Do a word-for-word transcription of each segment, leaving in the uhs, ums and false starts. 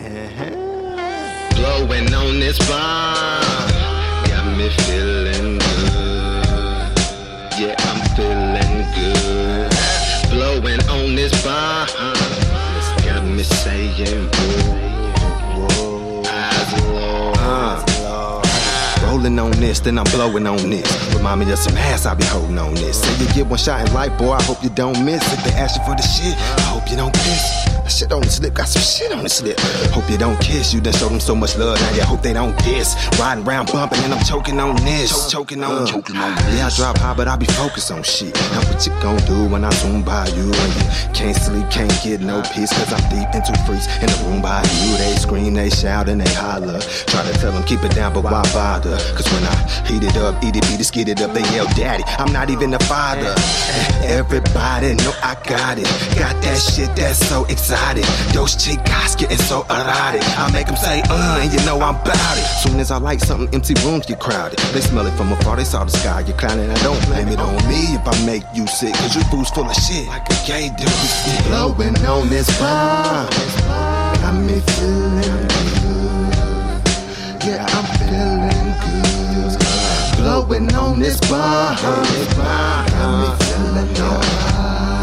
Blowing on this bomb, got me feeling good. Yeah, I'm feeling good. Blowing on this bomb, got me saying whoa, whoa, eyes low. Uh. Rolling on this, then I'm blowing on this. Remind me of some ass I be holding on this. Say you get one shot in life, boy, I hope you don't miss. If they ask you for the shit, I hope you don't piss. That shit on the slip, got some shit on the slip. Hope you don't kiss, you done showed them so much love. Now you hope they don't diss. Riding around bumping and I'm choking on this. Choke, choking on, uh, choking on this. Yeah, I drop high, but I be focused on shit. Now what you gon' do when I zoom by you? And you can't sleep, can't get no peace, cause I'm deep into freaks in the room by you. They scream, they shout, and they holler. Try to tell them keep it down, but why bother? Cause when I heat it up, eat it, beat it, skid it up, they yell daddy, I'm not even a father. Everybody know I got it. Got that shit that's so exotic. Those chicas getting so erotic. I make them say uh, and you know I'm bout it. Soon as I like something, empty rooms get crowded. They smell it from afar, they saw the sky, you're clowning. I don't blame it on me if I make you sick, cause you fools full of shit like a gay dude. Blowing on this bomb, got me feeling good. Yeah, I'm feeling good. Blowing on this bomb, got me feeling alright.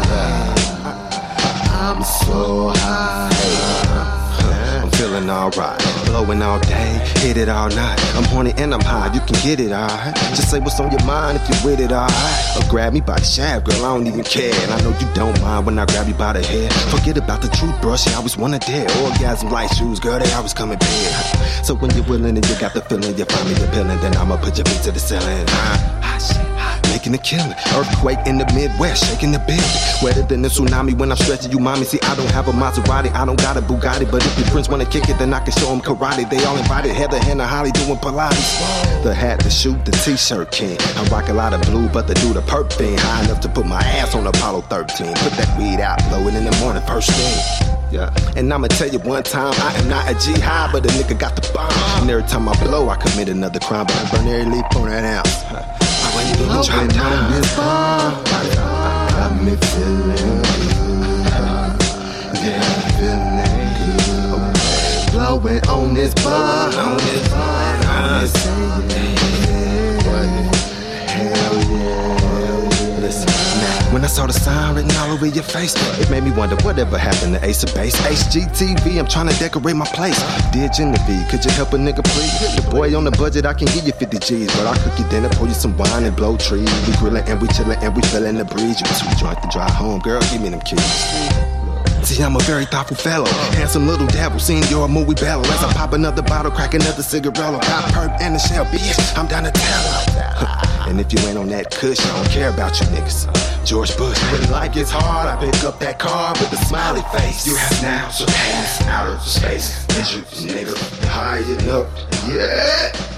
I'm so high. I'm feeling alright. Blowing all day, hit it all night. I'm horny and I'm high, you can get it alright. Just say what's on your mind if you're with it alright. Or grab me by the shaft, girl, I don't even care. And I know you don't mind when I grab you by the hair. Forget about the truth, bro, she always wanna dare. Orgasm like shoes, girl, they always come in bed. So when you're willing and you got the feeling, you find me appealing, then I'ma put your feet to the ceiling. Hot shit. Making a killing, earthquake in the Midwest, shaking the building. Wetter than a tsunami when I'm stretching you, mommy. See, I don't have a Maserati, I don't got a Bugatti, but if your friends wanna kick it, then I can show them karate. They all invited, Heather, Hannah, Holly doing Pilates. The hat, the shoe, the t-shirt king. I rock a lot of blue, but the do the perp thing. High enough to put my ass on Apollo thirteen. Put that weed out, blow it in the morning, first thing. Yeah. And I'ma tell you one time, I am not a G high, but a nigga got the bomb. And every time I blow, I commit another crime, but I burn every leaf on that ounce. Blowing on this bomb, got me feeling good. Yeah, feeling good. Blowing on this bomb, on this bomb, on this hell yeah. Listen, now, when I saw the sign written all over your face, it made me wonder whatever happened to Ace of Base. H G T V, I'm trying to decorate my place. Dear Genevieve, could you help a nigga please? The boy on the budget, I can give you fifty G's, but I'll cook you dinner, pour you some wine and blow trees. We grillin' and we chillin' and we feelin' the breeze. You too drunk to drive home, girl, give me them keys. See, I'm a very thoughtful fellow, handsome little devil, seeing your movie battle. As I pop another bottle, crack another cigarello. Got perp and the shell, bitch, I'm down to tell her. And if you ain't on that kush, I don't care about you niggas. George Bush. When life gets hard, I pick up that car with a smiley face. You have now surpassed outer space. As you nigga, high it up, yeah.